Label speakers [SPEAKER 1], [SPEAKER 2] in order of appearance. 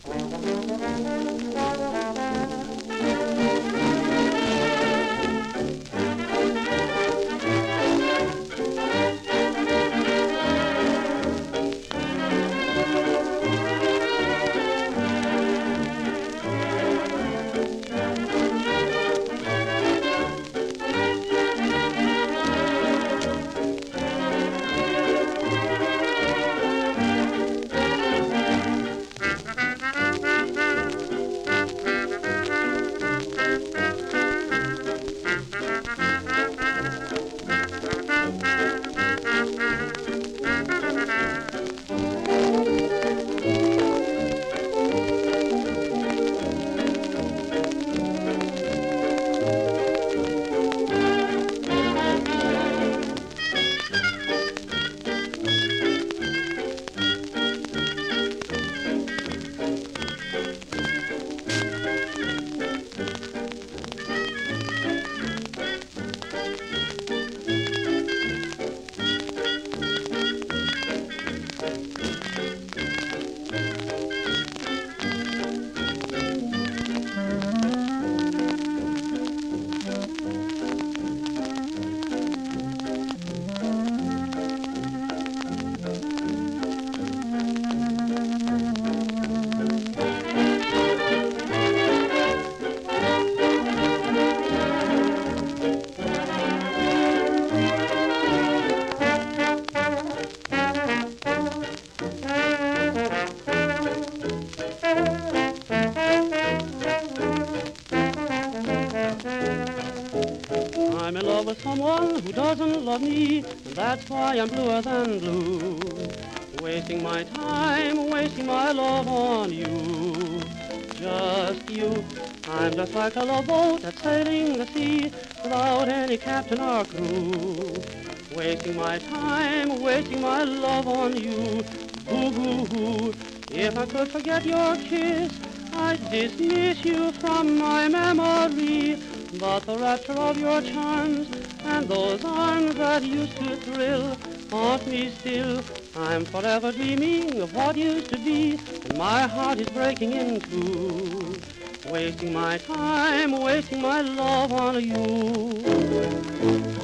[SPEAKER 1] I'm in love with someone who doesn't love me, and that's why I'm bluer than blue. Wasting my time, wasting my love on you. Just you. I'm just like a love boat that's sailing the sea without any captain or crew. Wasting my time, wasting my love on you. Boo-hoo-hoo. If I could forget your kiss, I'd dismiss you from my memory. But the rapture of your charms and those arms that used to thrill haunt me still. I'm forever dreaming of what used to be, and my heart is breaking in two. Wasting my time, wasting my love on you.